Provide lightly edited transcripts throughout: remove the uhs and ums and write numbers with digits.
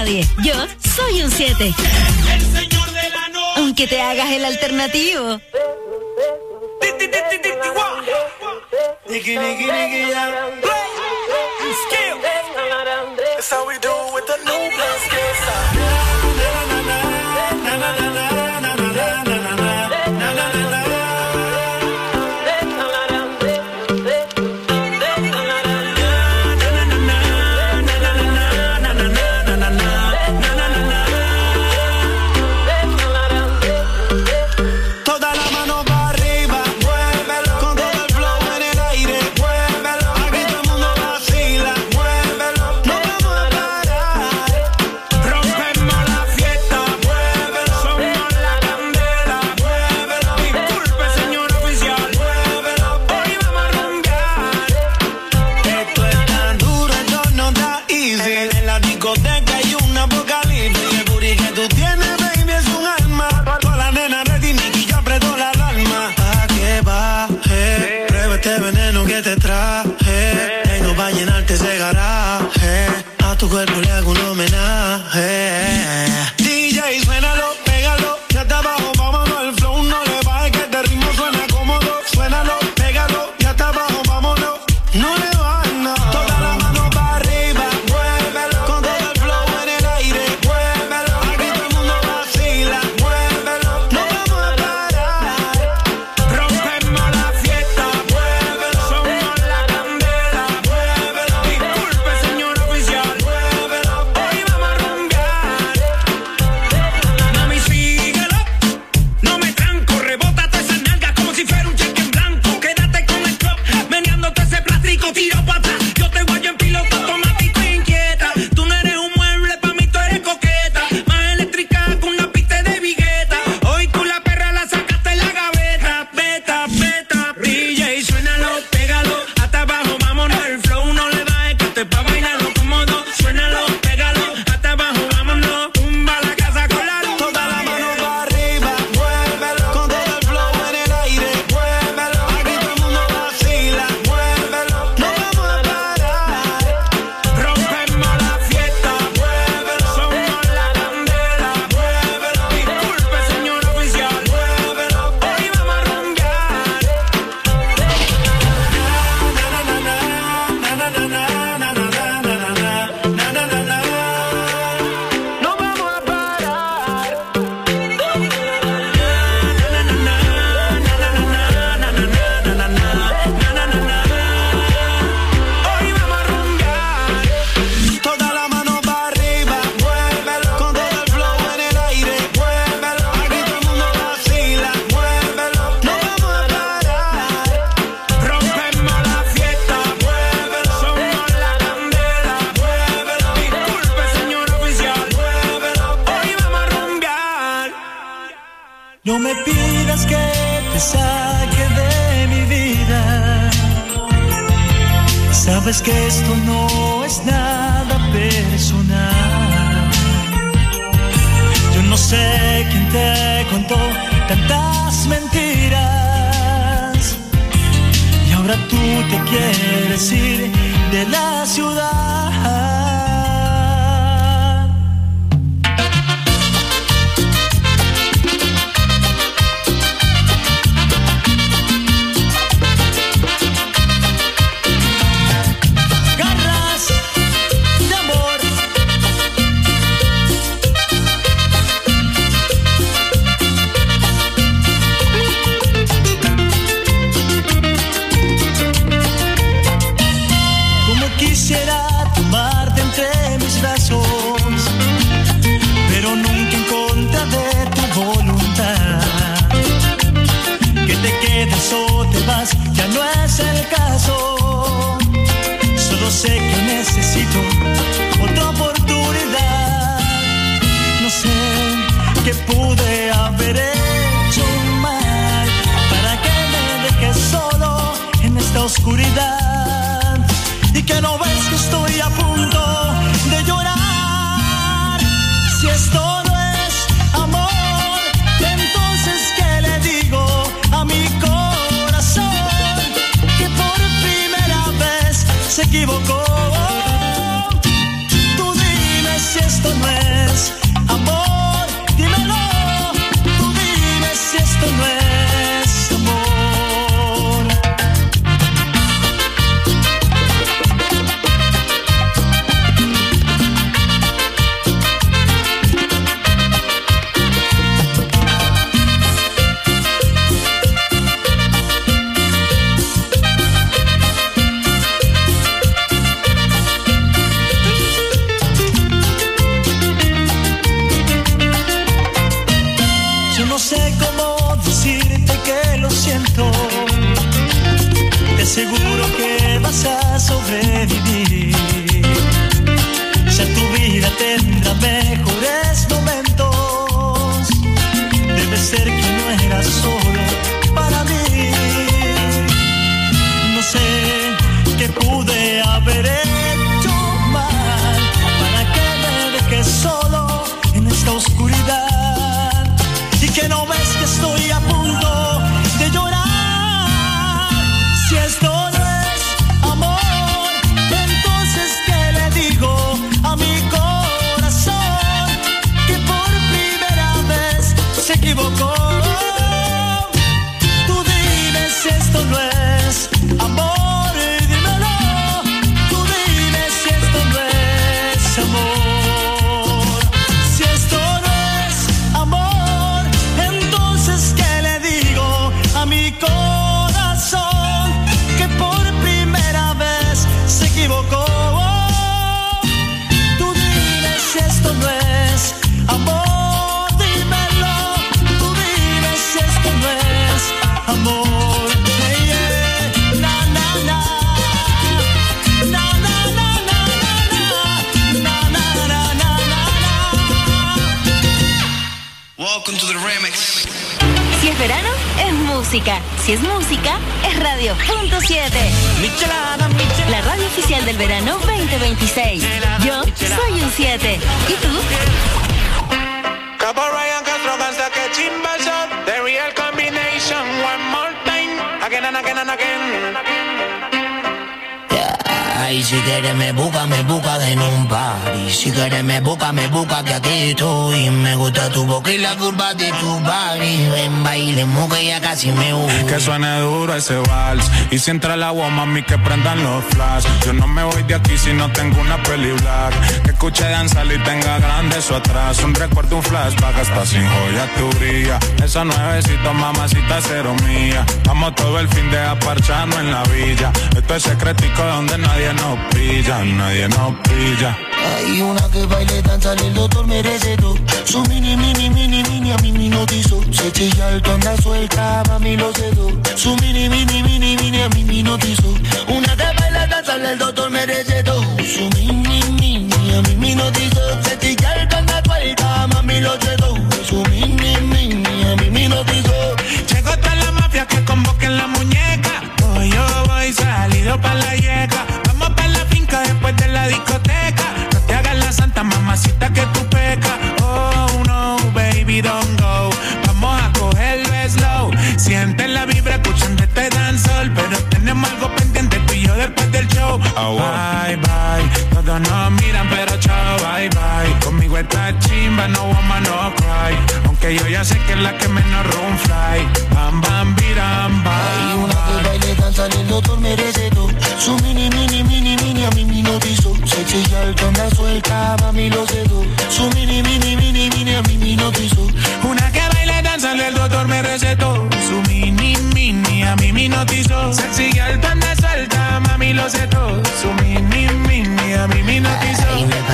nadie. Yo soy un 7. El señor de la noche. Aunque te hagas el alternativo. That's how we do with the new blood skills. Tu cuerpo le hago un homenaje. DJ, suénalo, pégalo, ya está abajo, vámonos al flow, no le bajes que este ritmo suena cómodo. Suénalo, pégalo, ya está abajo, vámonos, no le bajes nada. Toda la mano para arriba, muévelo, con todo el flow en el aire, muévelo. Aquí todo el mundo vacila, muévelo, no vamos a parar. Rompemos la fiesta, muévelo, somos la candela, muévelo. Disculpe, señor oficial. Tiro para atrás, yo te guayo en piloto automático inquieta. Tú no eres un mueble, pa' mí tú eres coqueta. Más eléctrica que una pista de vigueta. Hoy tú la perra la sacaste en la gaveta. Beta, beta, DJ, suénalo, pégalo. Hasta abajo, vámonos, el flow no le bajes que te pa' bailarlo cómodo. Suénalo, pégalo, hasta abajo, vámonos. Tumba la casa con la luz. Toda la mano para arriba, muévelo, con todo el flow en el aire, muévelo. Aquí todo el mundo vacila, muévelo. No me pidas que te saque de mi vida. Sabes que esto no es nada personal. Yo no sé quién te contó tantas mentiras y ahora tú te quieres ir de la ciudad. Ya no es el caso, solo sé que necesito otra oportunidad. No sé qué pude haber hecho mal para que me dejes solo en esta oscuridad y que no ves que estoy a punto de llorar. Si esto no es amor, entonces ¿qué le digo a mi corazón que por primera vez se equivocó? Tú dime si esto no es tendrá mejores momentos. Debe ser que no era solo para mí. No sé qué pude haber hecho mal para que me dejes solo en esta oscuridad. Y que no ves que estoy a punto de llorar. Si esto no es amor, entonces ¿qué le digo a mi corazón? Que por primera vez se equivocó. Tú dime si esto no es amor, dímelo. Tú dime si esto no es amor. Si esto no es amor, entonces ¿qué le digo a mi corazón? Que por primera vez se equivocó. Tú dime si esto no es amor, dímelo. Tú dime si esto no es amor. Hey, yeah. Na, na, na. Na, na, na, na, na, na. Na, na, na, na, na, na. Welcome to the remix. Si es verano, es música. Si es música, es Radio Punto 7. Michelada, Michelada. La radio oficial del verano 2026. Yo soy un 7. ¿Y tú? Capo Ryan Castro cansa que chimba shot. The real combination, one more time. Again and again and again. Ay, si quieres me busca en un party. Si quieres me busca que aquí estoy. Me gusta tu boca y la curva de tu body. Ven, bailemos que ya casi me voy. Que suene duro ese vals. Y si entra el agua, mami, que prendan los flash. Yo no me voy de aquí si no tengo una peli black. Que escuche danzar y tenga grande eso atrás. Un recuerdo, un flashback, hasta sin joya tu brilla. Esos nuevecitos, mamacita, cero mía. Vamos todo el fin de aparcharnos en la villa. Esto es secretico donde nadie nos pilla, nadie nos pilla. Hay una que baile, danza, el doctor me recetó. Su mini, a mí me notizó. Se chilla el tonda suelta, mami lo cedo. Su mini, a mí me notizó. Una que baila, danza, el doctor me recetó. Su mini, a mí me notizó. Se chilla el tonda suelta, mami lo cedo. Su mini, a mí me notizó. Llegó toda la mafia que convoquen la muñeca. Hoy yo voy salido pa' la yeca. Vamos pa' la finca después de la discoteca. No te hagas la santa mamacita que tú pecas. Oh no, baby, don't go. Vamos a cogerlo slow. Siente la vibra escuchando este dancehall. Pero tenemos algo pendiente tú y yo después del show. Bye, bye. Todos nos miran pero chao, bye, bye. Conmigo esta chimba, no woman, no cry. Aunque yo ya sé que es la que menos room fly. Bam, bam, biram, bam. Hay una que baile, danza, el doctor me recetó. Su mini, a mí me notizó. Se chilla el tonda suelta, mami lo cedo. Su mini, a mí me notizó. Una que baile, danza, el doctor me recetó. Su mini, a mí me notizó. Se sigue al tonda suelta, mami lo cedo. Su mini, a mí me notizó. Ay, me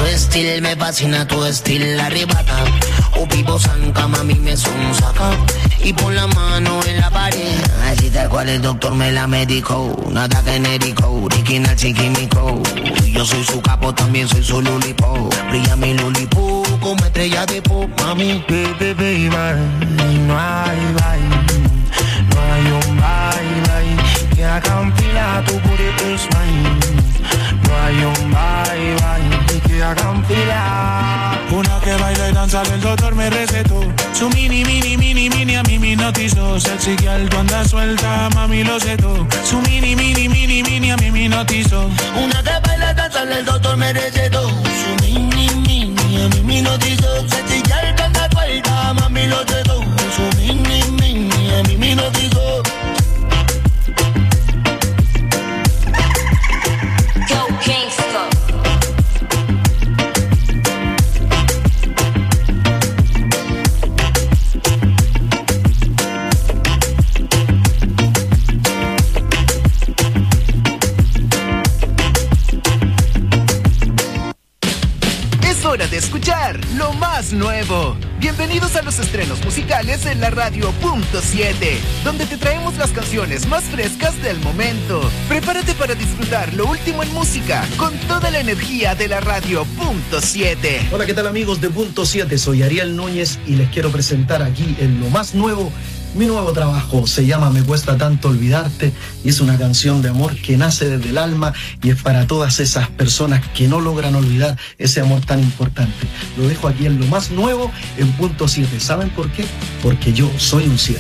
fascina tu estilo, arrebata. O vivo zanca, mami me sonsaca. Y pon la mano en la pared. Así tal cual el doctor me la medicó. Nada genérico, original sin químico. Yo soy su capo, también soy su lulipo. Brilla mi lulipo como estrella de pop, mami. Baby, no hay baile. No hay un baile que haga un pila, tu booty is mine. No hay un baile que haga un pila. Una que baila y danza, el doctor me recetó. Su mini, a mí me notizó. Sexy girl, tú andas suelta, mami lo cedo. Su mini, a mí me notizó. Una que baila, danza, el doctor me recetó. Su mini, a mí me notizó. Sexy girl, tú andas suelta, mami lo cedo. Su mini, a mí me notizó. Yo, Kingston. hora de escuchar lo más nuevo. Bienvenidos a los estrenos musicales en la Radio Punto 7, donde te traemos las canciones más frescas del momento. Prepárate para disfrutar lo último en música con toda la energía de la Radio Punto 7. Hola, ¿qué tal amigos de Punto 7? Soy Ariel Núñez y les quiero presentar aquí en lo más nuevo mi nuevo trabajo. Se llama Me Cuesta Tanto Olvidarte y es una canción de amor que nace desde el alma y es para todas esas personas que no logran olvidar ese amor tan importante. Lo dejo aquí en lo más nuevo en Punto 7. ¿Saben por qué? Porque yo soy un 7.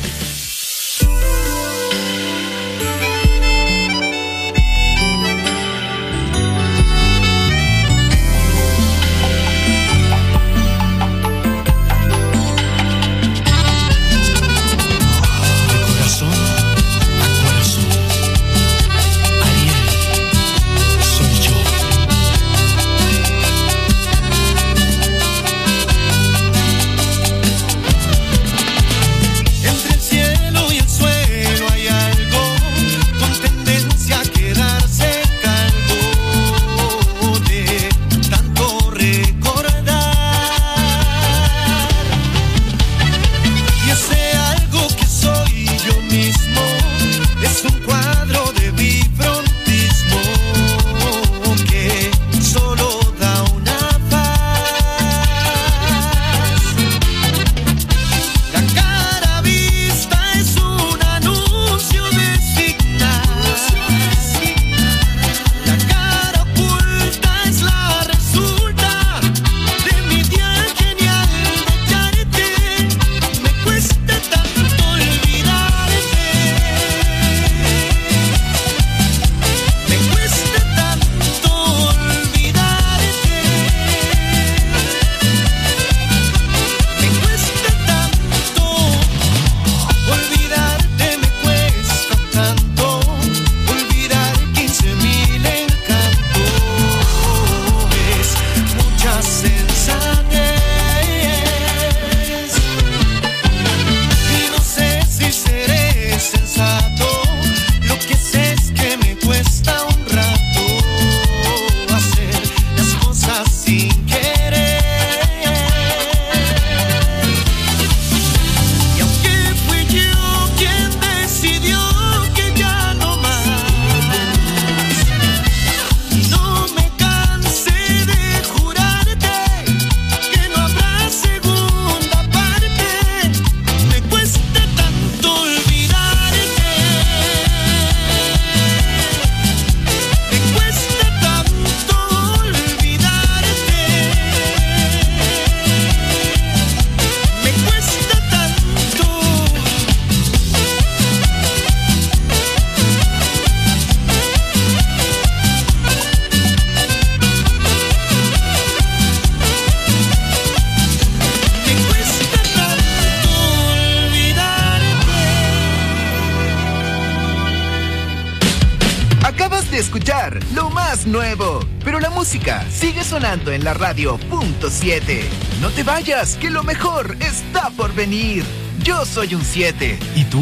Nuevo, pero la música sigue sonando en la Radio Punto 7. No te vayas, que lo mejor está por venir. Yo soy un 7. ¿Y tú?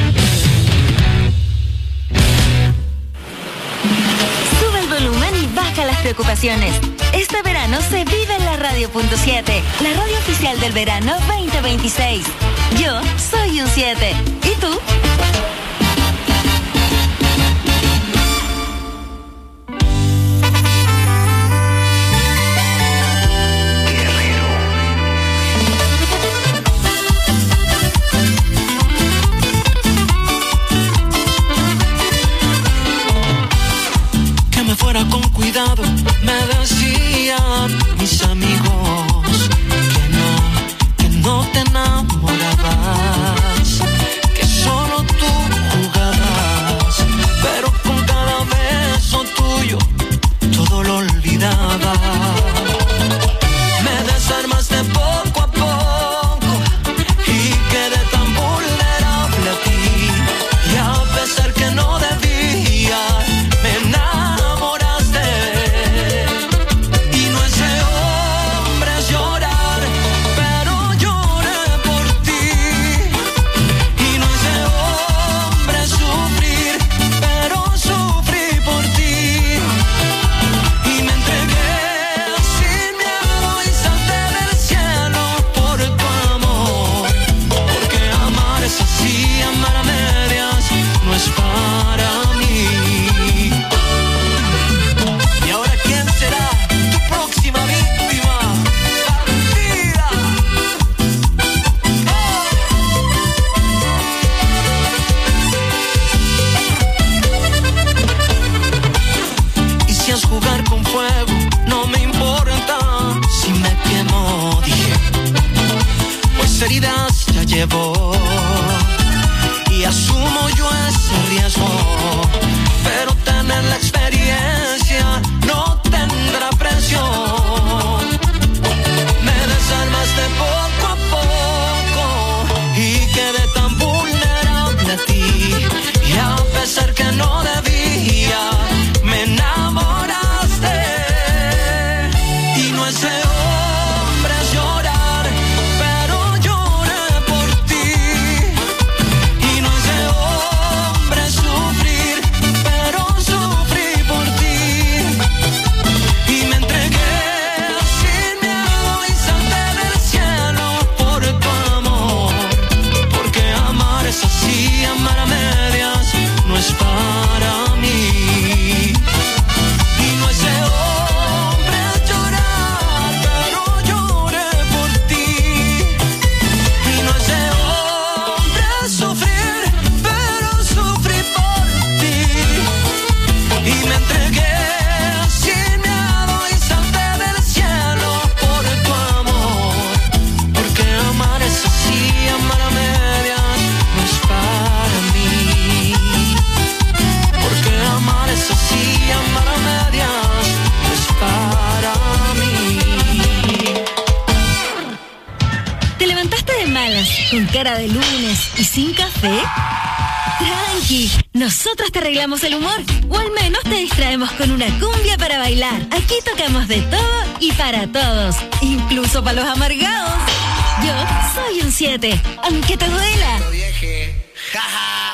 Sube el volumen y baja las preocupaciones. Este verano se vive en la Radio Punto 7, la radio oficial del verano 2026. Yo soy un 7. ¿Y tú? Con cuidado, me decían mis amigos que no te enamorabas, que solo tú vida se llevó y asumo yo ese riesgo, pero tener la experiencia no tendrá precio. Me desarmaste poco a poco y quedé tan vulnerable a ti, y a pesar que no debía, me enamoraste. Y no es de hombres llorar, pero lloré por ti. Y no es de hombres sufrir, pero sufrí por ti. Y me entregué sin miedo y salté del cielo por tu amor, porque amar es así, amar a medias no es para mí. Y no es de hombres llorar, pero lloré por ti. Y no es de hombres sufrir, pero sufrí por ti. Y me entregué sin miedo y salté del cielo por tu amor, porque amar es así, amar a medias no es para mí. Porque amar es así, amar a medias no es para mí. ¿Te levantaste de malas, con cara de lunes y sin café? Tranqui, nosotros te arreglamos el humor, o al menos te distraemos con una cumbia para bailar. Aquí tocamos de todo y para todos, incluso para los amargados. Yo soy un 7, aunque te duela. Lo dije, jaja.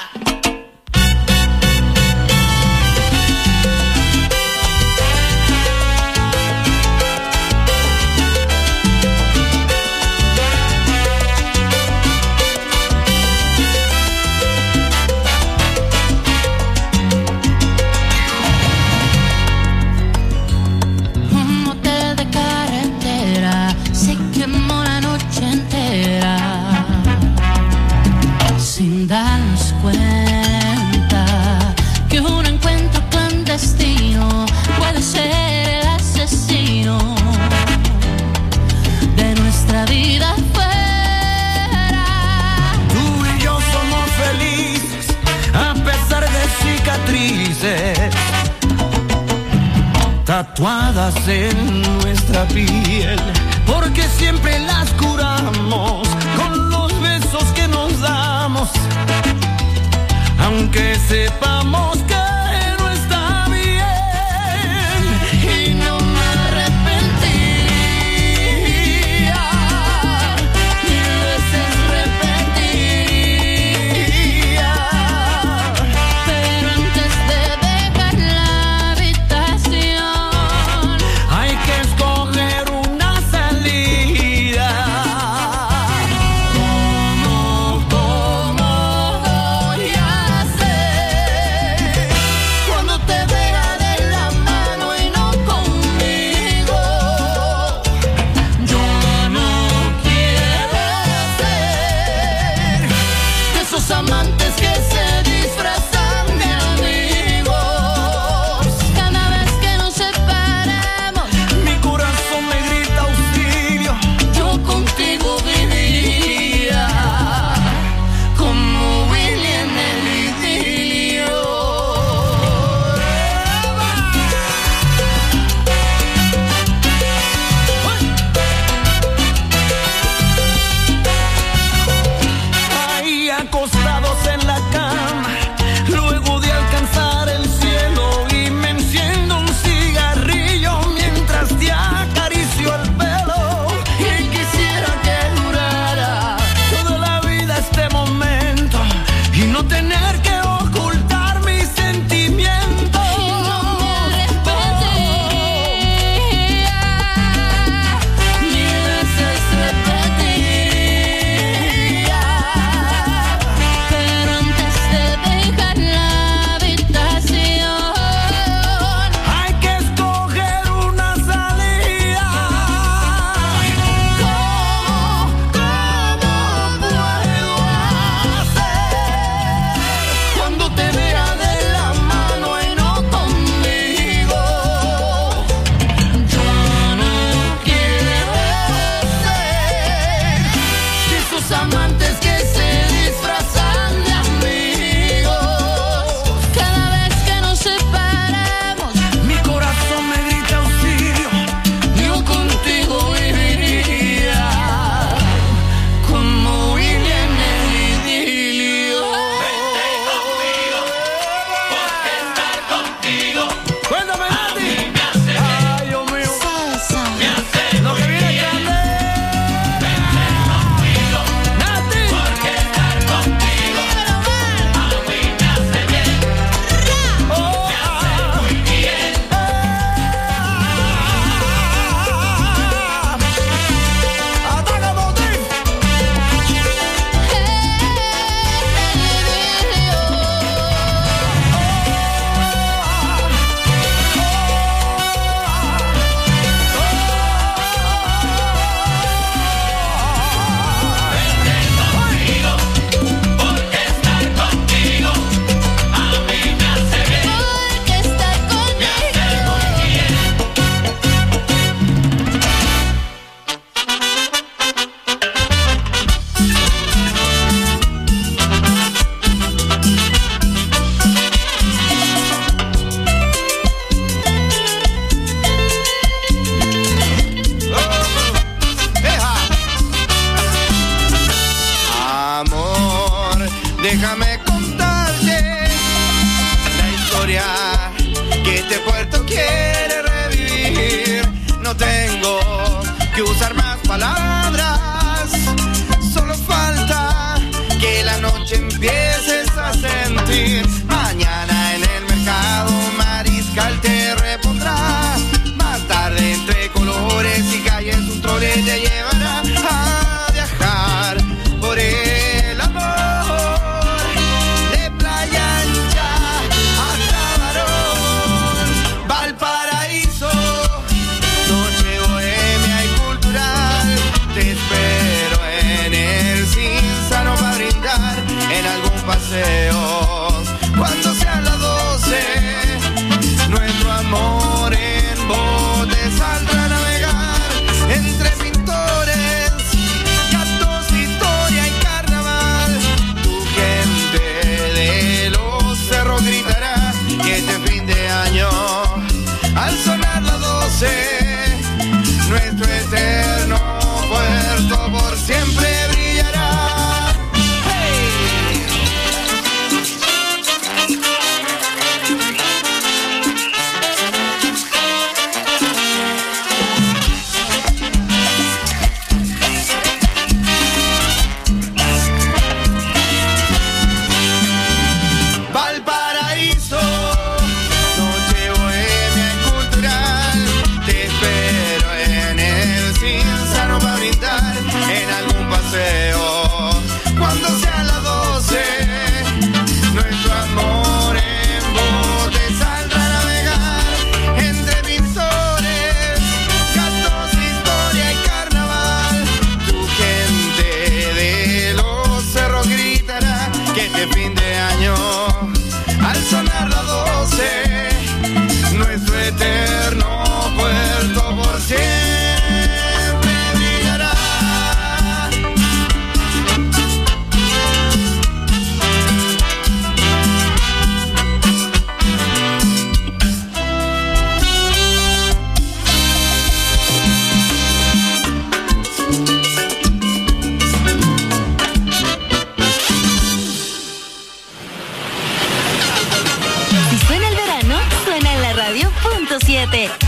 Un motel de carretera se quemó la noche entera, sin darnos cuenta que un encuentro clandestino puede ser el asesino de nuestra vida fuera. Tú y yo somos felices a pesar de cicatrices tatuadas en nuestra piel, porque siempre las curamos con los besos que nos damos, aunque sepamos que no está bien. Y no me arrepentiría, mil veces repetiría, Pero antes de dejar la habitación, hay que escoger una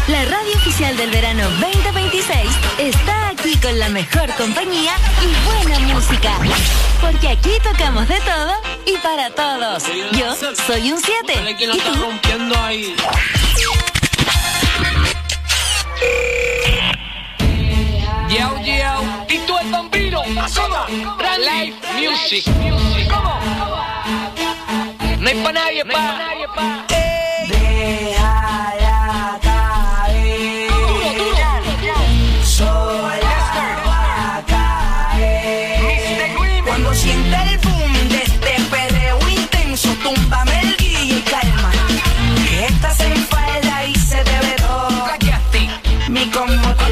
La radio oficial del verano 2026 está aquí con la mejor compañía y buena música. Porque aquí tocamos de todo y para todos. Yo soy un 7. ¿Y tú? Rompiendo ahí. Yo. ¿Y tú el bambino? ¿Cómo? Live music. ¿Cómo? No hay pa' nadie, pa'. Déjala caer. Sola va a caer. Cuando sienta el boom de este perreo intenso, túmbame el guille y calma. Que estás en falda y se te ve todo. Mi combo te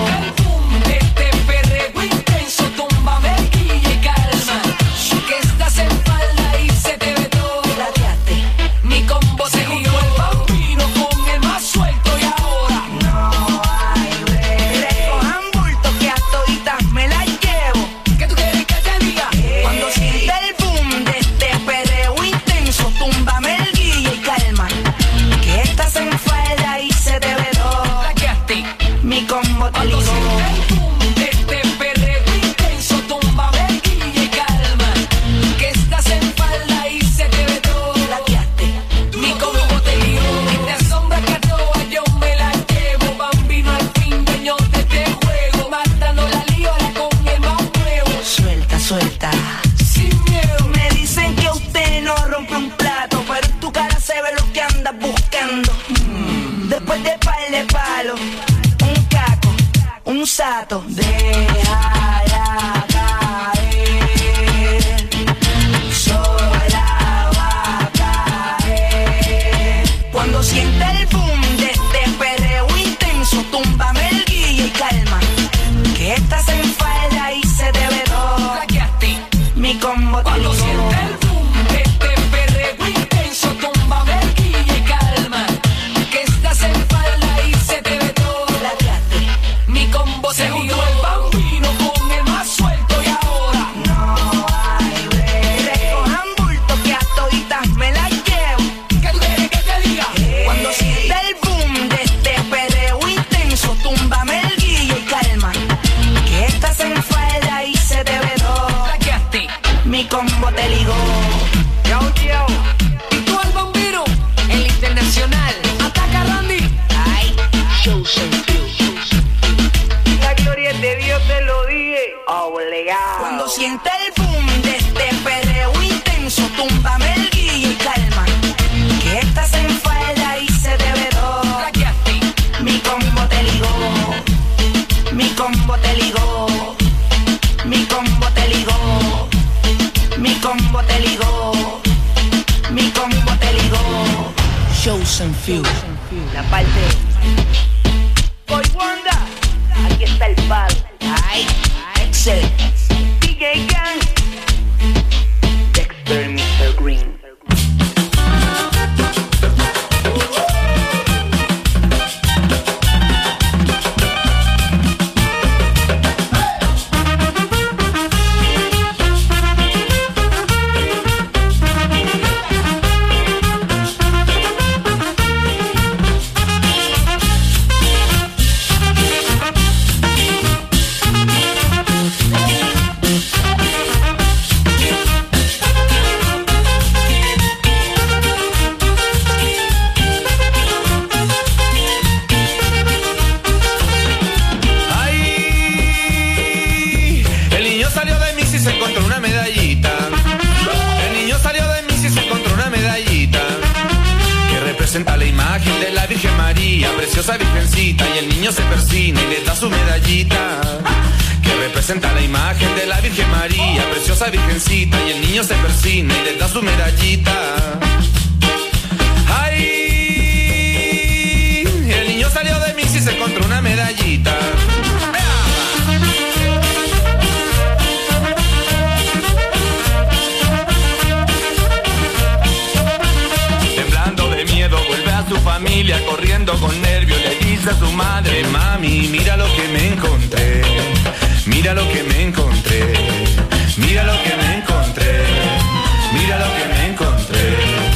sato, déjala caer, sola va a caer. Cuando sienta el boom de este perreo intenso, túmbame el guille y calma, que estás en falda y se te ve todo. Mi combo te cuando sienta el boom de este perreo intenso, túmbame el guille y calma, que estás en falda y se te ve todo. Mi combo se unió el bambino con el más suelto y ahora no hay break. Recojan bulto que a toditas me las llevo. ¿Qué tú quieres que te diga? Cuando sienta el boom de este perreo intenso, túmbame el guille y calma, que estás en falda y se te ve todo. Mi combo te ligó. Yo. ¿Y tú el bambino? El internacional. Ataca Randy. Ay, la gloria de Dios te lo dije. Obligado. Cuando sienta el boom de este perreo intenso, túmbame el guille y calma, que estás en falda y se te ve todo. Mi combo te ligó. Mi combo te ligó. Mi combo te ligó. Mi combo te ligó. Mi combo te ligó. Shows and Few. La parte. Boy Wanda. Aquí está el palo. Ay, Excel. DJ Gang. Dexter, Mr. Green. La imagen de la Virgen María, preciosa virgencita, y el niño se persina y le da su medallita, que representa la imagen de la Virgen María, preciosa virgencita, y el niño se persina y le da su medallita. Ay, el niño salió de misa y se encontró una medallita. Su familia corriendo con nervios le dice a su madre: mami, mira lo que me encontré, mira lo que me encontré, mira lo que me encontré, mira lo que me encontré.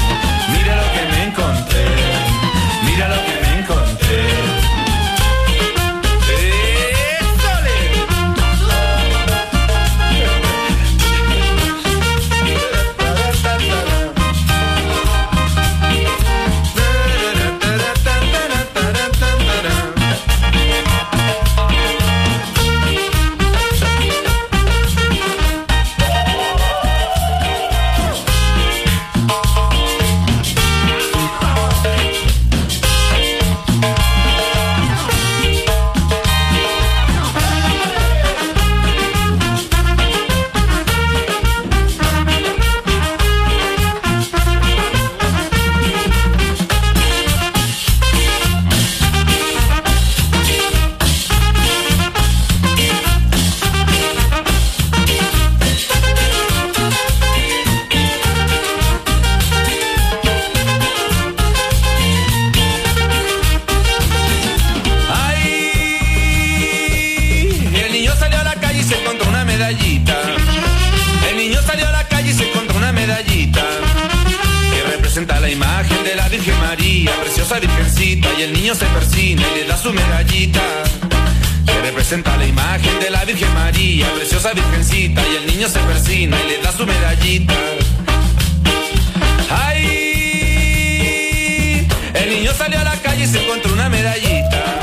medallita. El niño salió a la calle y se encontró una medallita que representa la imagen de la Virgen María, preciosa virgencita, y el niño se persina y le da su medallita. Que representa la imagen de la Virgen María, preciosa virgencita, y el niño se persina y le da su medallita. ¡Ay! El niño salió a la calle y se encontró una medallita.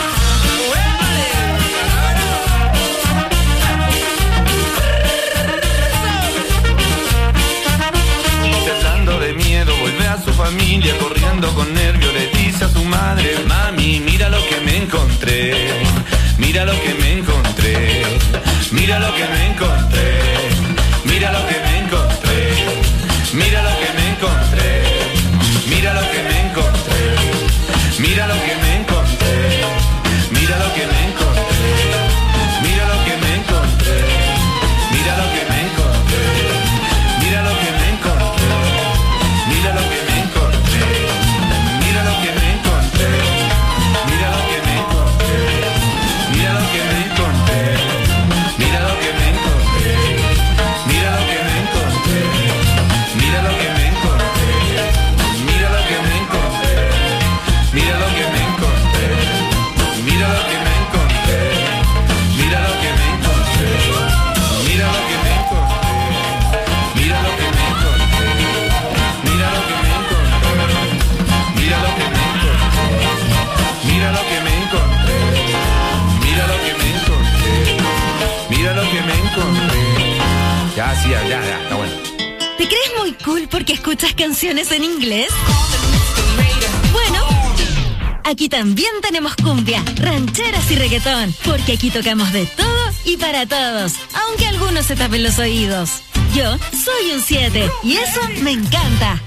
Temblando de miedo vuelve a su familia, corriendo con nervio le dice a su madre: mami, mira lo que me encontré. Mira lo que me encontré, mira lo que me encontré, mira lo que me encontré, mira lo que me encontré, mira lo que me encontré, mira lo que me encontré, mira lo que me encontré, mira lo que me encontré, mira lo que me encontré, mira lo que me encontré, mira lo que me encontré, mira lo que me encontré, mira lo que me encontré. Mira lo que me encontré, mira lo que me encontré, mira lo que me encontré, mira lo que me encontré, mira lo que me encontré, mira lo que me encontré, mira lo que me encontré, mira lo que me encontré, mira lo que me encontré, mira lo que me encontré, mira lo que me encontré, mira lo que me encontré, mira lo que me encontré. Mira lo que me encontré, mira lo que me encontré. Ya, sí, ya, está bueno. ¿Te crees muy cool porque escuchas canciones en inglés? Bueno, aquí también tenemos cumbia, rancheras y reggaetón, porque aquí tocamos de todo y para todos, aunque algunos se tapen los oídos. Yo soy un 7 y eso me encanta.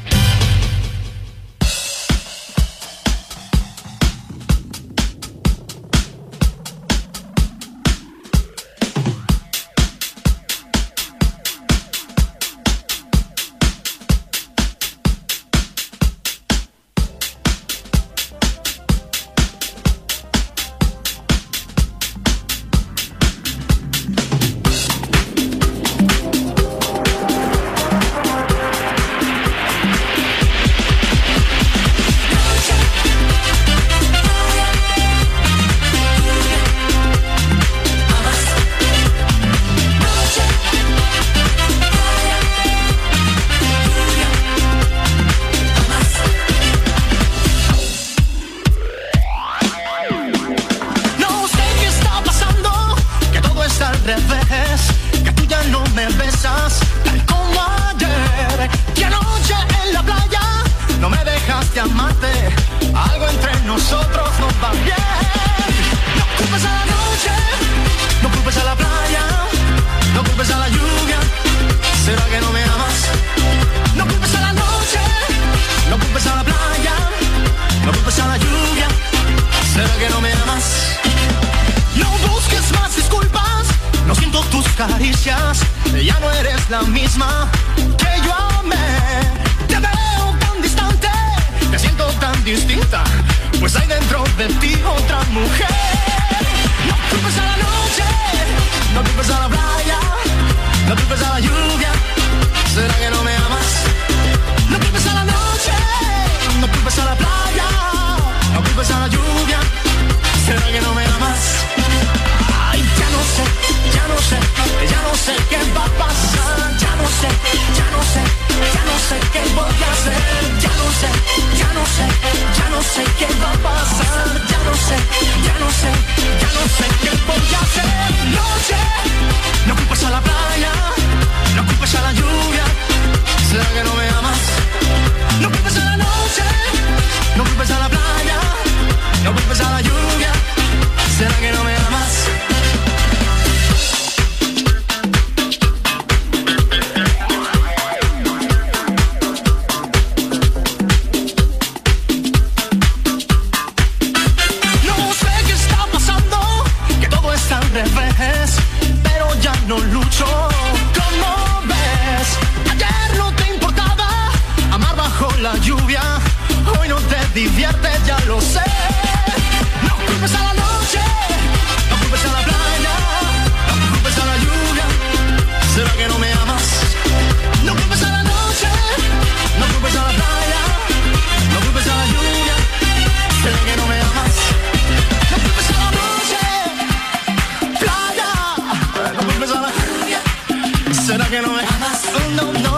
¿Será que no me amas? No, no.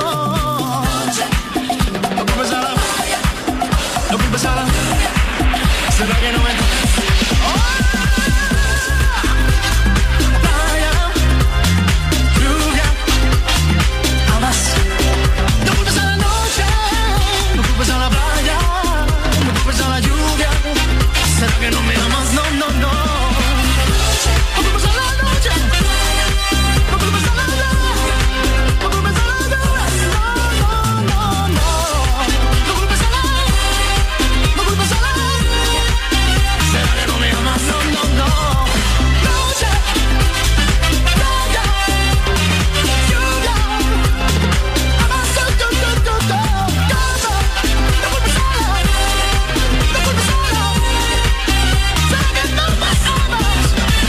No culpes a la playa. No culpes a la lluvia. ¿Será que no me amas? Playa, lluvia. Amas. No culpes a la noche. No culpes a la playa. No culpes a la lluvia. ¿Será que no me amas? No, no, no. No culpes a la noche. No culpes a la playa. No culpes a la lluvia. No, no, no, no. No culpes a la. No culpes a la. ¿Será que no me amas? No, no, no. Noche. Playa. Lluvia. Amas. No culpes a la. No culpes a la. ¿Será que no me amas?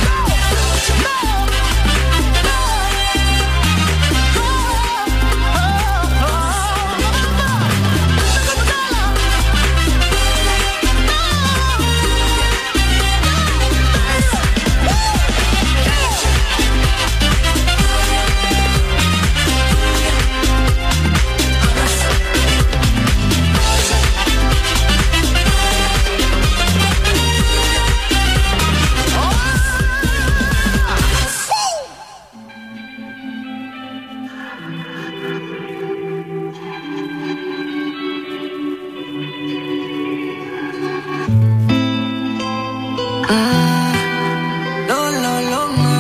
No, no, no, no.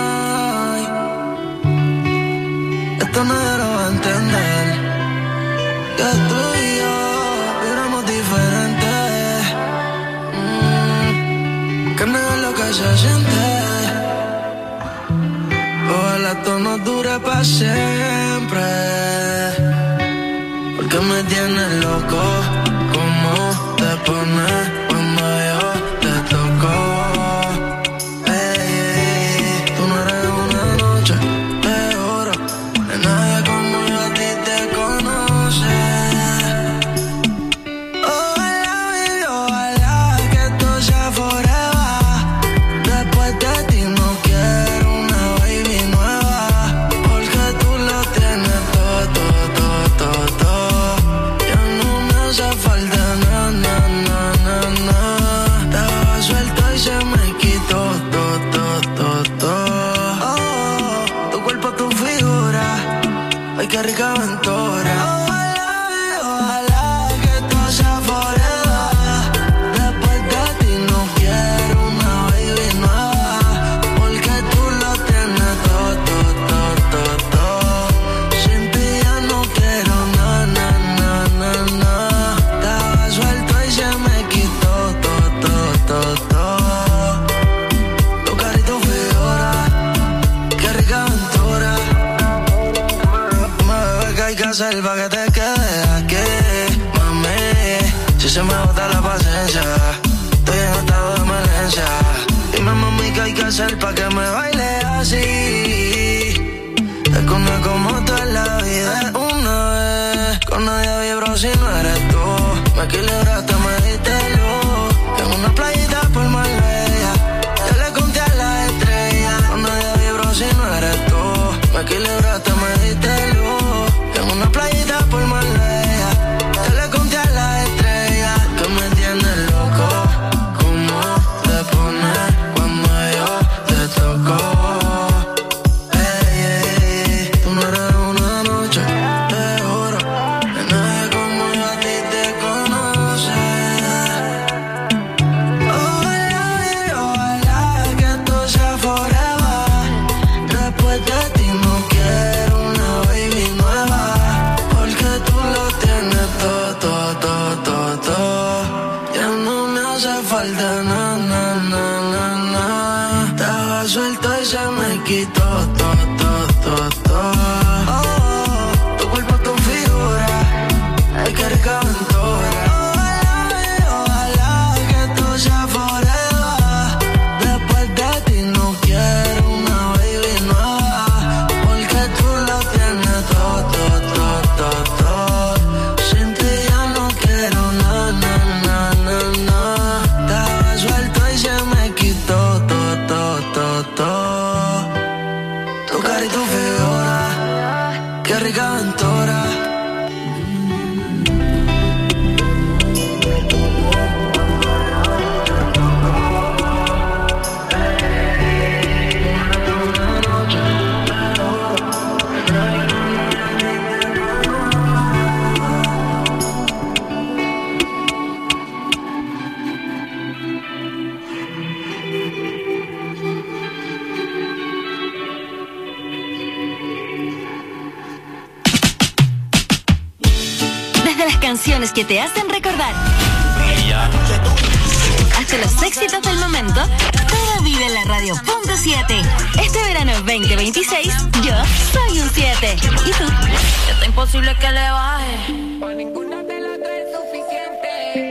Esto no lo va a entender. Que tú y yo éramos diferentes. Que no es lo que se siente. Ojalá esto no dure para siempre. Porque me tienes loco. ¿Cómo te pones cuando yo te toco? Tú no eres una noche de oro. De nadie como yo a ti te conoce. Ojalá, baby, ojalá que esto sea forever. Después de ti no quiero una baby nueva. Porque tú lo tienes todo, todo, todo, todo. Ya no me hace falta nada, nada, nada, nada. Estaba suelto y se me quitó todo, todo, todo, todo. Oh, tu cuerpo, tu figura. Ay, qué rica aventura. Ojalá que esto sea forever. Después de ti no quiero una baby nueva. Porque tú lo tienes todo, todo, todo, todo, todo. Sin ti ya no quiero nada, nada, nada, nada. Estaba suelto y se me quitó todo, todo, todo, todo. Tu cara y tu figura. Qué rica aventura. Bebé, ¿qué hay que hacer pa' que te quedes aquí? Mami, si se me agota la paciencia, estoy en estado de emergencia. Dime, mami, ¿qué hay que hacer pa' que me baile así? Es que una como tú en la vida es una vez. Con nadie vibro si no eres tú. Me equilibraste, me diste luz. En una playita por Marbella, yo le conté a las estrellas. Con nadie vibro si no eres tú. Me equilibraste, me diste luz. En una playita por Marbella, yo le conté a las estrellas. Que me tienes loco. ¿Cómo te pones cuando yo te toco? Tú no eres una noche de oro. De nadie como yo a ti te conoce. Ojalá, ojalá que esto sea forever. Después de ti no quiero una baby nueva. Porque tú lo tienes todo, todo, todo, todo, todo. Ya no me hace falta nada, nada, nada, nada. Estaba suelto y se me quitó todo, todo, todo, todo. Oh, tu cuerpo, tu figura. Ay, qué rica aventura. Ojalá que esto sea forever. Después de ti no quiero una baby nueva. Porque tú lo tienes todo, todo, todo, todo, todo. Sin ti ya no quiero nada, nada, nada, nada. Estaba suelto y se me quitó todo, todo, todo, todo. Tu cara y tu figura. Redentora. Canciones que te hacen recordar hasta los éxitos del momento, todo vive en la radio.7. Este verano 2026 yo soy un 7. ¿Y tú? Está imposible que le baje. Para ninguna de las dos es suficiente.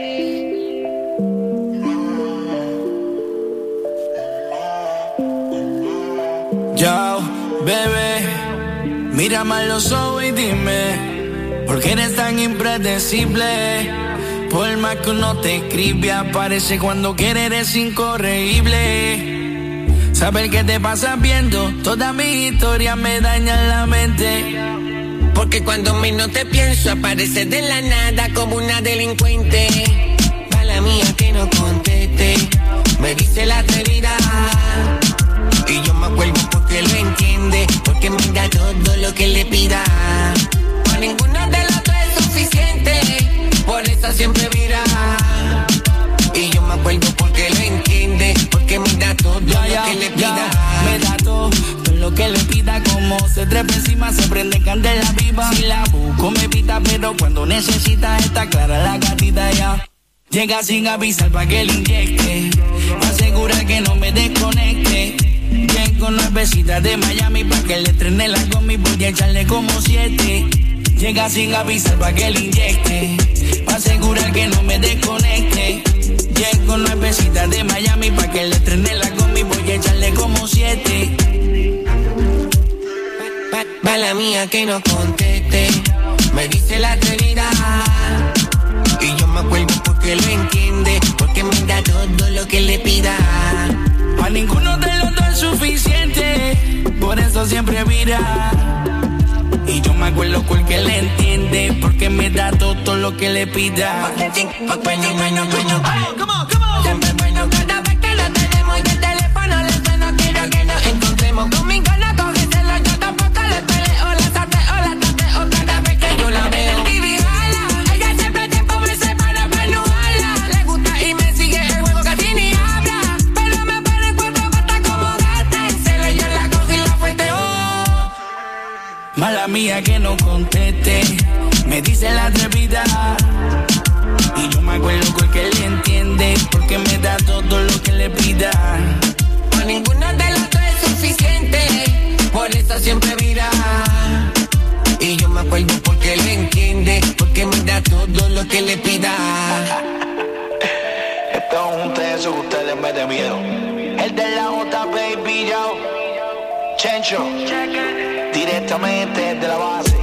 Yo, bebé, mírame a los ojos y dime, ¿por qué eres tan impredecible? Por más que uno te escribe, aparece cuando quiere, eres incorregible. Saber qué te pasa viendo toda mi historia me daña la mente. Porque cuando menos te pienso, apareces de la nada como una delincuente. Mala mía que no conteste, me dice la atrevida. Y yo me acuerdo porque lo entiende, porque me da todo lo que le pida. Para ninguno de los dos es suficiente, por eso siempre mira. Y yo me acuerdo porque lo entiende, porque me da todo lo que le pida. Me da todo lo que le pida, como se trepa encima, se prende candela viva. Si la busco me pita, pero cuando necesita está clara la gatita ya. Llega sin avisar pa' que le inyecte, asegura que no me desconecte. Llego nuevecita de Miami pa' que le estrene la gomi, voy a echarle como 7. Llega sin avisar pa' que le inyecte, pa' asegurar que no me desconecte. Llego nuevecita de Miami pa' que le estrene la gomi, voy a echarle como 7. Mala mía que no conteste, me dice la atrevida. Y yo me acuerdo porque lo entiende, porque me da todo lo que le pida. A ninguno de los dos es suficiente, por eso siempre mira. Y yo me acuerdo porque le entiende, porque me da todo lo que le pida. Siempre bueno cada vez que lo tenemos y el teléfono le suena. Quiero que nos encontremos, conmigo no cógeselo, yo tampoco le peleo. La sateo, la tateo cada vez que yo la veo. Vivi jala, ella siempre tiempo me separa para no hablar. Le gusta y me sigue el juego, casi ni habla, pero me pone cuatro patas como gata. En celo yo la cojo y la fueteo. Mala mía que no conteste, me dice la atrevida. Y yo me acuerdo porque le entiende, porque me da todo lo que le pida. Para ninguno de los dos es suficiente, por eso siempre mira. Y yo me acuerdo porque le entiende, porque me da todo lo que le pida. Esto es un tenso que ustedes me den miedo. El de la J, baby, yo. Chencho, directamente de la base.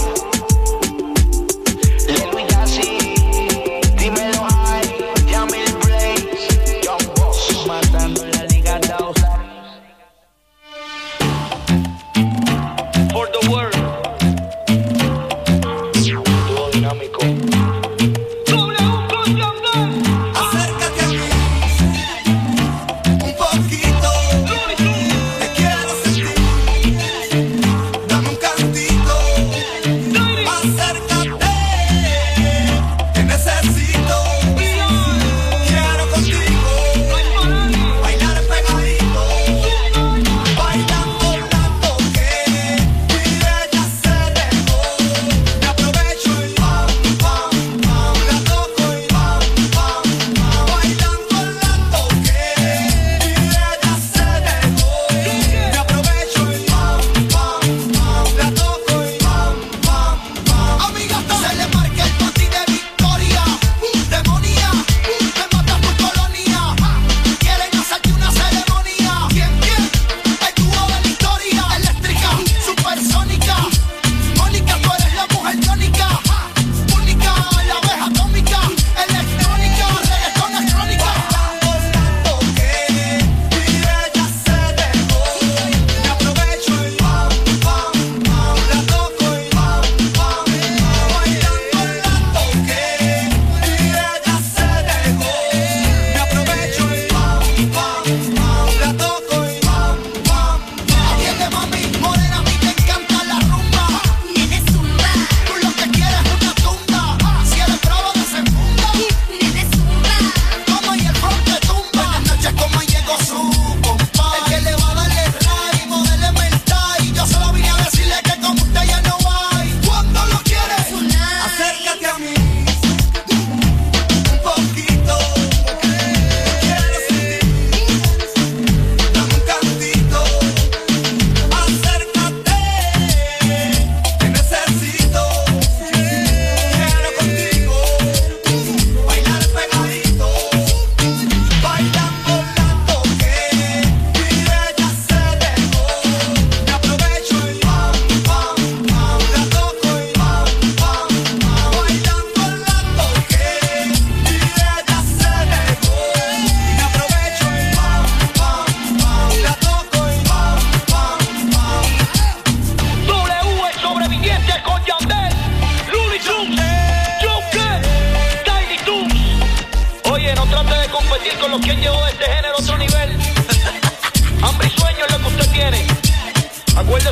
No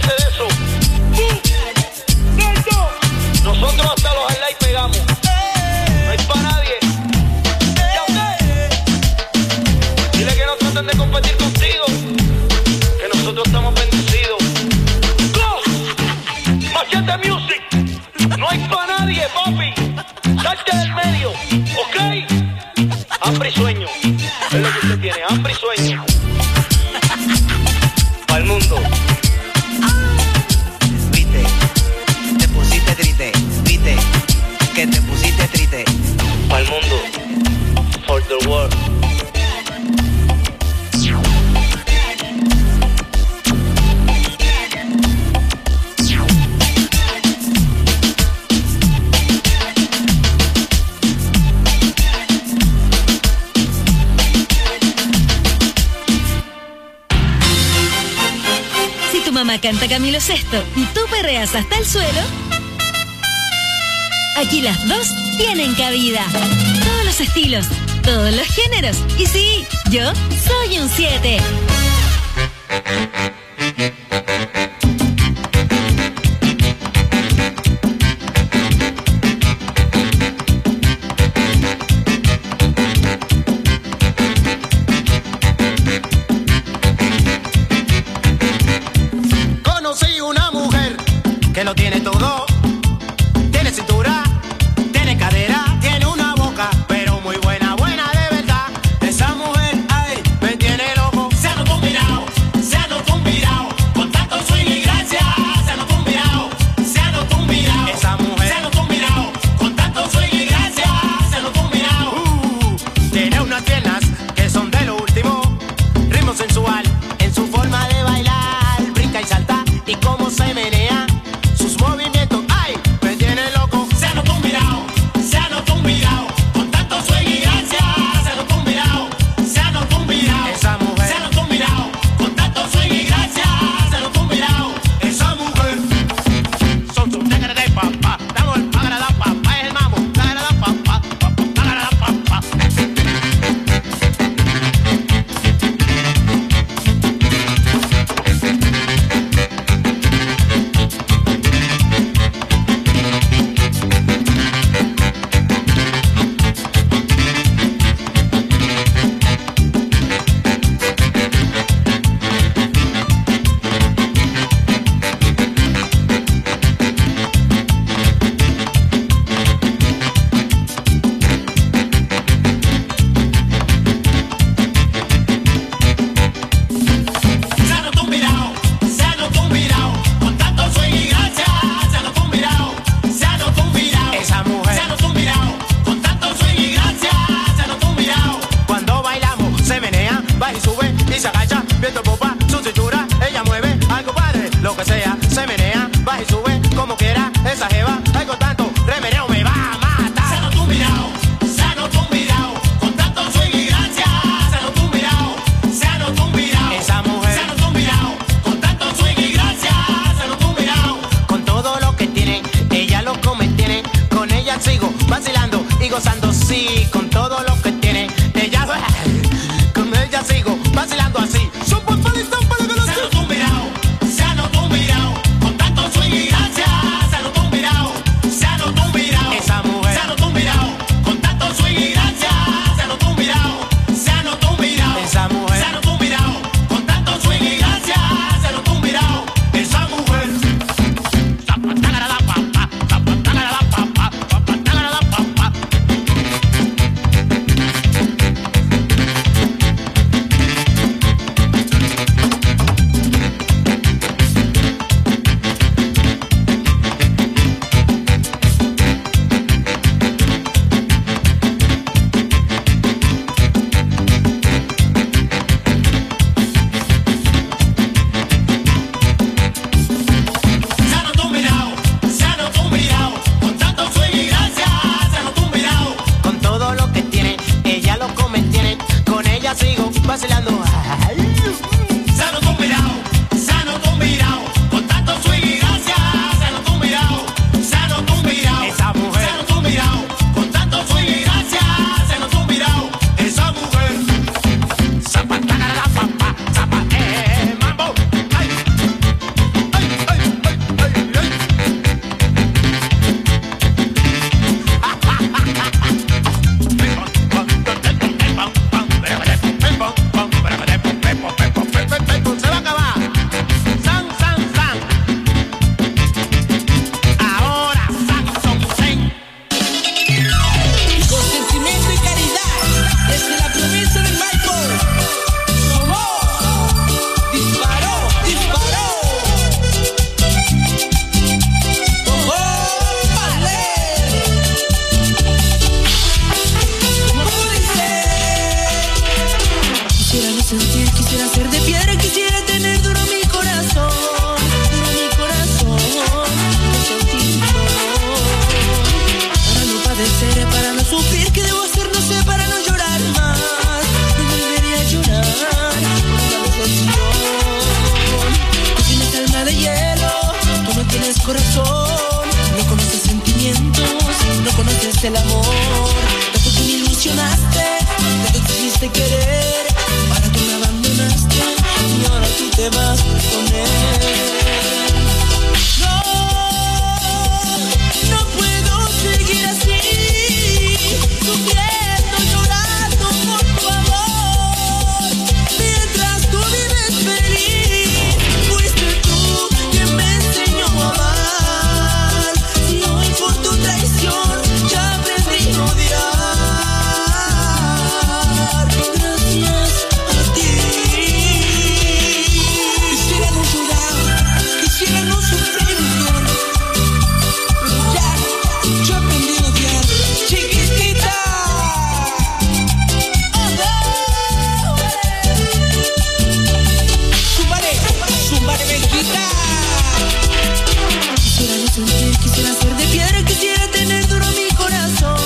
olvídese de eso. Nosotros hasta los highlights pegamos. No hay para nadie. Ya usted. Dile que no traten de competir contigo, que nosotros estamos bendecidos. Go. Machete Music. No hay para nadie, papi. Salte del medio, ¿ok? Hambre y sueño. Es lo que usted tiene, hambre y sueño. Para el mundo. Viste, te pusiste triste. Viste, que te pusiste triste. Para el mundo. For the world. Mamá canta Camilo Sesto y tú perreas hasta el suelo. Aquí las dos tienen cabida. Todos los estilos, todos los géneros. Y sí, yo soy un 7. Que lo tiene todo, tiene cintura, tiene cadera, tiene una boca, pero muy buena, buena de verdad. Esa mujer, ay, me tiene loco. Se ha notado un virao, se ha notado un virao, con tanto swing y gracia. Se ha notado un virao, se ha notado un virao. Esa mujer, se ha notado un virao, con tanto swing y gracia. Se ha notado un virao. Tiene unas piernas que son de lo último, ritmo sensual en su forma de bailar, brinca y salta y cómo se menea. Movimiento, ay, me tiene loco. Se ha notado un virao, se ha notado un virao, con tanto swing y gracia. Se ha notado un virao, se ha notado un virao. Esa mujer, se ha notado un virao, con tanto swing y gracia. Se ha notado un virao. Esa mujer, son sus negras de papá. Damos el pagarada papá, es el mamo. Pagarada papá, pagarada papá. Lo que sea, se menea, baja y sube, como quiera, esa jeva, algo tanto, remeneo me va a matar. Se notó un virao, se notó un virao, con tanto swing y gracia. Se notó un virao, se notó un virao. Esa mujer, se notó un virao, con tanto swing y gracia. Se notó un virao. Con todo lo que tiene, ella lo come, tiene, con ella sigo vacilando y gozando, sí, con todo lo que tiene, ella, con ella sigo vacilando así. Se notó un virao, con tanto swing y gracia. Se notó un virao, corazón, no conoces sentimientos, no conoces el amor. Tanto que me ilusionaste, tanto te hiciste querer, para tú me abandonaste y ahora tú te vas con él. No puedo seguir así, sufriendo, llorando por tu amor, mientras tú vives feliz. Fuiste tú quien me enseñó a amar, y hoy por tu traición ya aprendí a odiar. Gracias a ti. Quisiera no llorar, quisiera no sufrir, pero ya, yo aprendí a odiar. Chiquitita. Zúmbale, Benquita. Quisiera no sentir, quisiera ser de piedra, quisiera tener duro mi corazón,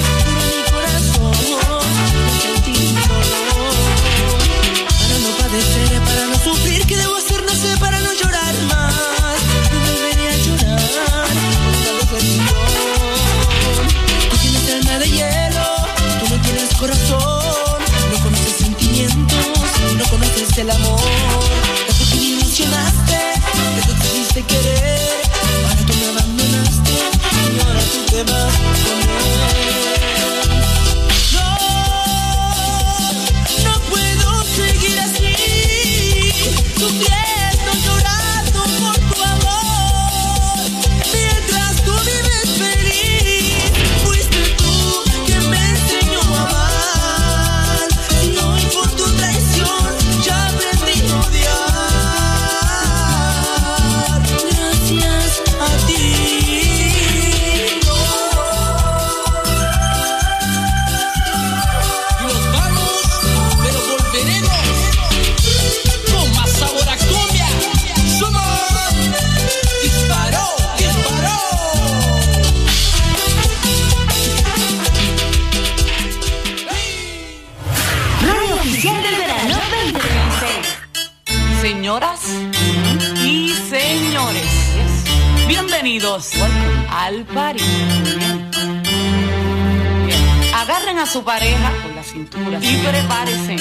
no sentir dolor, para no padecer, para no sufrir. ¿Qué debo hacer? No sé, para no llorar más, no volveré a llorar por tal decepción. Tú tienes alma de hielo, tú no tienes corazón, no conoces sentimientos, no conoces el amor. Tanto que me ilusionaste, tanto te hiciste querer, ahora tú me abandonaste y ahora tú te vas con él. No puedo seguir así, sufriendo, llorando por tu amor, mientras tú vives feliz. Fuiste tú quien me enseñó a amar, y hoy por tu traición ya aprendí a odiar. Gracias a ti. Nos vamos, pero volveremos con más sabor a cumbia. Somos Disparó. Radio Oficial del Verano 2026. Señoras y señores, bienvenidos al party. Bien. Agarren a su pareja por la cintura y prepárense,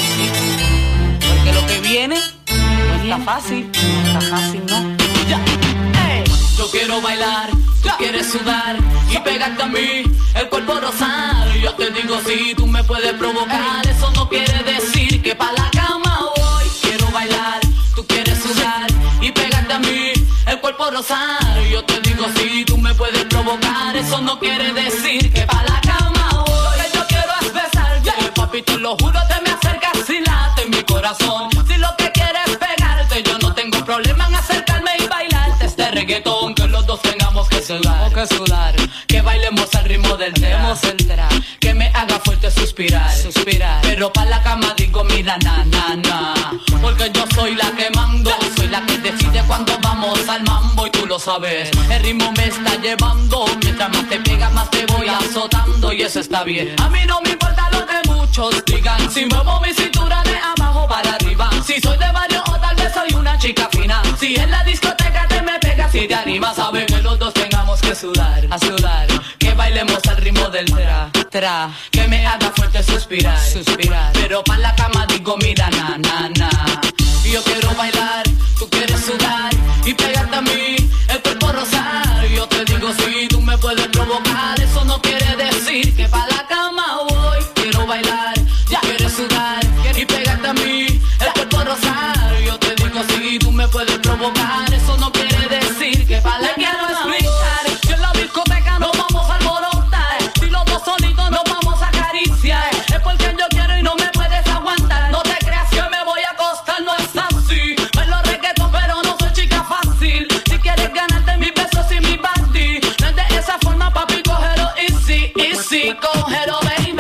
porque lo que viene no está fácil, no. Ya. Hey. Yo quiero bailar, tú quieres sudar y pegarte a mí, el cuerpo rosar. Yo te digo si tú me puedes provocar, eso no quiere decir que pa' la cama voy. Quiero bailar, tú quieres sudar y pegarte a mí, el cuerpo rosar. Yo te digo si tú me puedes provocar, eso no quiere decir que pa' la cama voy. Lo que yo quiero es besarte, papi, te lo juro, te me acercas y late en mi corazón. Si lo que quieres es pegarte, yo no tengo problema en acercarme y bailarte este reggaetón, que los dos tengamos que sudar, que bailemos al ritmo del tema, que me haga fuerte suspirar, pero pa' la cama digo mira na, porque yo soy la que mando, soy la que decide cuando vamos al mambo y tú lo sabes, el ritmo me está llevando, mientras más te pegas más te voy azotando y eso está bien. A mí no me importa lo que muchos digan, si muevo mi cintura de abajo para arriba, si soy de barrio o tal vez soy una chica fina, si en la discoteca te me pegas y te animas, sabes que los dos tengamos que sudar, que bailemos al ritmo del tra, que me haga fuerte suspirar, pero pa' la cama digo mira na, yo quiero bailar, tú quieres sudar y pegarte a mí, el cuerpo rosar. Yo te digo si tú me puedes provocar, eso no quiere decir que pa' la cama voy. Quiero bailar, ya quieres sudar y pegarte a mí, el cuerpo rosar. Yo te digo si tú me puedes provocar, eso no quiere decir que pa' la cama voy. Que en la discoteca nos vamos a alborotar, si los dos solitos nos vamos a acariciar, es porque yo quiero y no me puedes aguantar. No te creas que me voy a acostar, no es así. Bailo reggaetón pero no soy chica fácil. Si quieres ganarte mis besos y mi party, no es de esa forma, papi, cógelo easy, cógelo baby.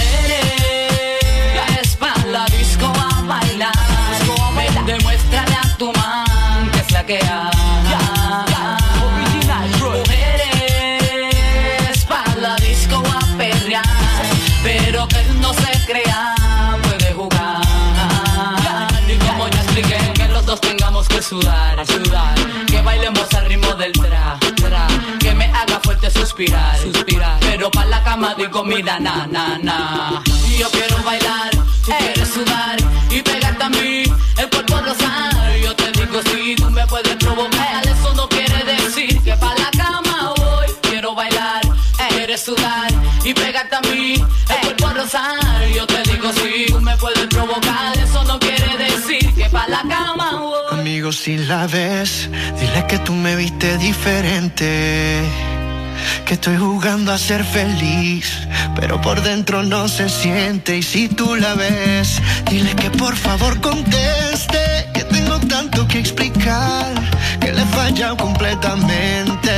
Mujeres, ya es pa' la disco a bailar, ven, demuéstrale a tu man que es la que hay. Mujeres, pa' la disco a perrear, pero que él no se crea, puede jugar. Y como ya expliqué, que los dos tengamos que sudar, que bailemos al ritmo del cama digo mira na na na. Y yo quiero bailar, tú quieres sudar y pegarte a mí, el cuerpo rozar. Yo te digo si tú me puedes provocar, eso no quiere decir que pa' la cama voy. Quiero bailar, quieres sudar y pegarte a mí, el cuerpo rozar. Yo te digo si tú me puedes provocar, eso no quiere decir que pa' la cama voy. Amigo, si la ves, dile que tú me viste diferente, que estoy jugando a ser feliz, pero por dentro no se siente. Y si tú la ves, dile que por favor conteste, que tengo tanto que explicar, que le he fallado completamente.